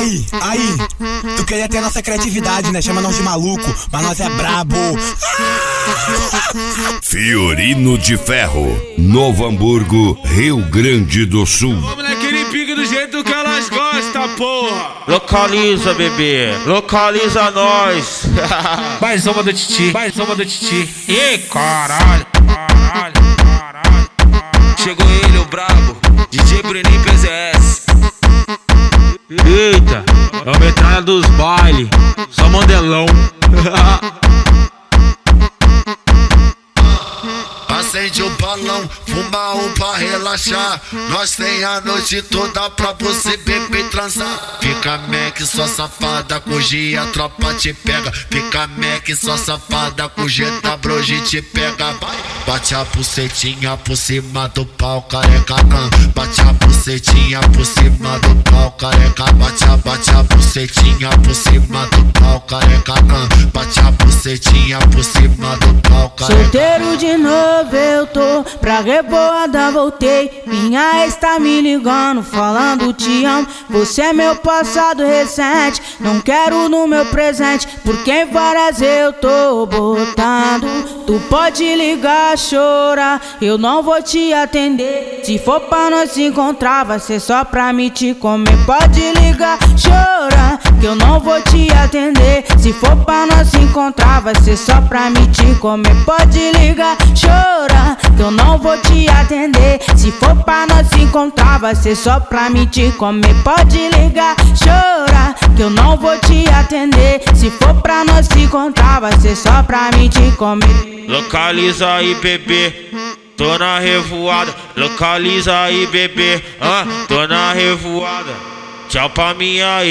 Aí, tu queria ter nossa criatividade, né? Chama nós de maluco, mas nós é brabo. Fiorino de Ferro, Novo Hamburgo, Rio Grande do Sul. Vamos naquele pique do jeito que elas gostam, porra. Localiza, bebê, localiza nós. Mais uma do Titi, mais uma do Titi. Ih, caralho. Chegou ele, o brabo, DJ Bruninho PZS. Eita, é o metralha dos baile, só mandelão. Acende o balão, fuma um pra relaxar. Nós tem a noite toda pra você beber e transar. Fica Mac, só safada, com G a tropa te pega. Fica Mac, só safada, com G da broje te pega. Bate a bucetinha por cima do pau, careca. Bate a bucetinha por cima do pau, careca. Bate a bucetinha por cima do pau, careca. Bate a bucetinha por cima do pau, careca. Solteiro de novo eu tô, pra revoada voltei. Minha ex tá me ligando, falando te amo. Você é meu passado recente, não quero no meu presente, porque em várias eu tô botando. Tu pode ligar, chorar, eu não vou te atender. Se for pra nós se encontrar, vai ser só pra me te comer. Pode ligar, chorar, que eu não vou te atender. Se for pra nós se encontrar, vai ser só pra me te comer. Pode ligar, chorar, que eu não vou te atender. Se for pra nós se encontrar, vai ser só pra me te comer. Pode ligar, chorar, que eu não vou te atender. Se for pra nós se encontrar, vai ser só pra me te comer. Localiza aí, bebê, tô na revoada. Localiza aí, bebê, tô na revoada. Tchau pra minha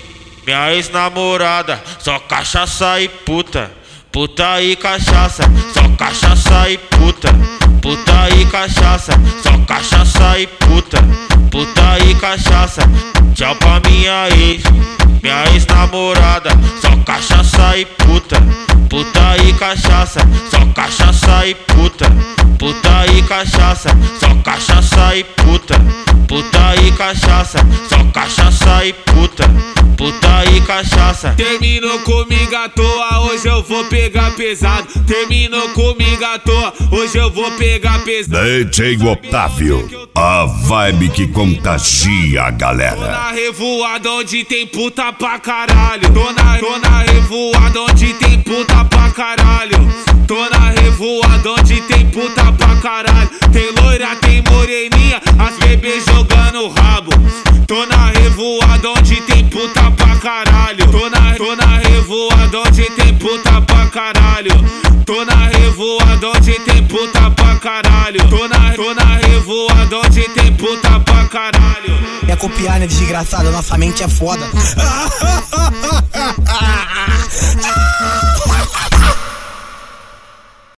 ex-namorada. Só cachaça e puta, puta e cachaça. Só cachaça e puta, puta e cachaça. Só cachaça e puta, puta e cachaça. Tchau pra minha ex-namorada. Só cachaça e puta, puta e cachaça. Só cachaça e puta, puta e cachaça. Só cachaça e puta, puta e cachaça. Só cachaça e puta, puta e cachaça. Terminou comigo à toa, hoje eu vou pegar pesado. Terminou comigo à toa, hoje eu vou pegar pesado. DJ Otávio, a vibe que contagia a galera. Tô na revoada onde tem puta pra caralho. Tô na revoada onde tem puta pra caralho. Tô na revoada onde tem puta pra caralho. Tem loira, tem moreninha, as bebês jogando rabo. Tô na revoada onde tem puta pra caralho. Tô na revoada onde tem puta pra caralho. Tô na revoada onde tem puta pra caralho. Tô na revoada onde tem puta pra caralho. É copiar, né, desgraçado? Nossa mente é foda.